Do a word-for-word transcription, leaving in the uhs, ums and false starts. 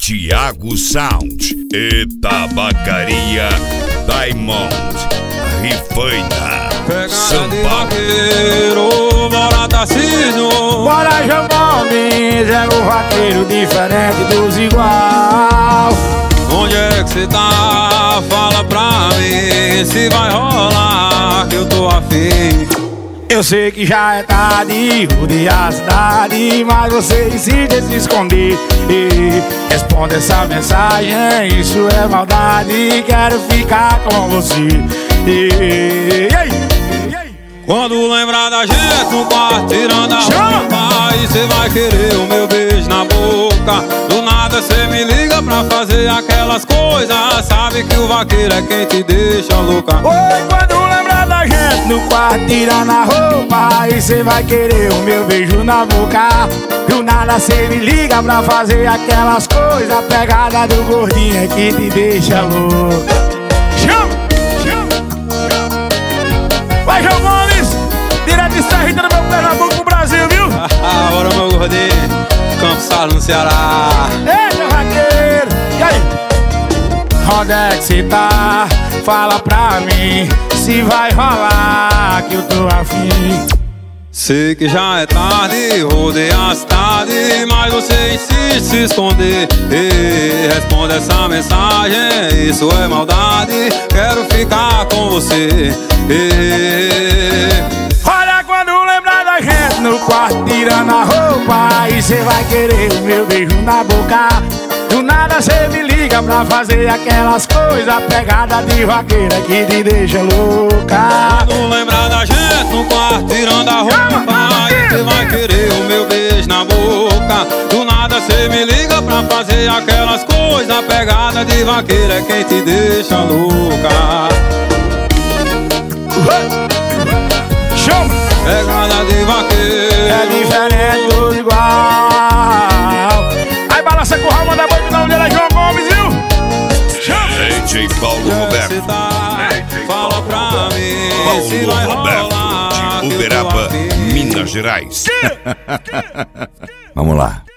Thiago Sound e Tabacaria Diamond Rifaina São Paulo. Bora Tarcísio, bora João Gomes, é o vaqueiro diferente dos igual. Onde é que cê tá? Fala pra mim se vai rolar, que eu tô afim. Eu sei que já é tarde, rodear a cidade, mas você insiste em se esconder. E responde essa mensagem, isso é maldade, quero ficar com você. E, e, e, quando lembrar da gente no quarto, tirando a roupa, aí cê vai querer o meu beijo na boca. Do nada cê me liga pra fazer aquelas coisas, sabe que o vaqueiro é quem te deixa louca. Oi, quando lembrar da gente no quarto, tirando a roupa, aí cê vai querer o meu beijo na boca. Do nada cê me liga pra fazer aquelas coisas, a pegada do gordinho é que te deixa louca. Chama, chama, vai João Gomes, direto de Serrita do meu Pernambuco pro Brasil, viu? Bora meu gordinho, Campos Salles no Ceará. Eita vaqueiro, e aí? Onde é que cê tá? Fala pra mim se vai rolar, que eu tô afim. Sei que já é tarde, rodei a cidade, mas você insiste em se esconder. Ei, responde essa mensagem, isso é maldade, quero ficar com você. Ei, olha, quando lembrar da gente no quarto, tirando a roupa, aí cê vai querer o meu beijo na boca. Do nada cê me liga pra fazer aquelas coisas, pegada de vaqueira que te deixa louca. quando lembrar da gente no quarto, tirando a roupa, aí cê vai querer o meu beijo na boca. Do nada cê me liga pra fazer aquelas coisas, pegada de vaqueira é quem te deixa louca. Chama! Pegada de vaqueiro é diferente dos igual. Aí balança com o Ramon da Banda, onde era João Gomes, viu? Chama! D J Paulo Roberto, fala pra mim se vai Paulo rolar, Roberto de Uberaba, Minas Gerais. Vamos lá.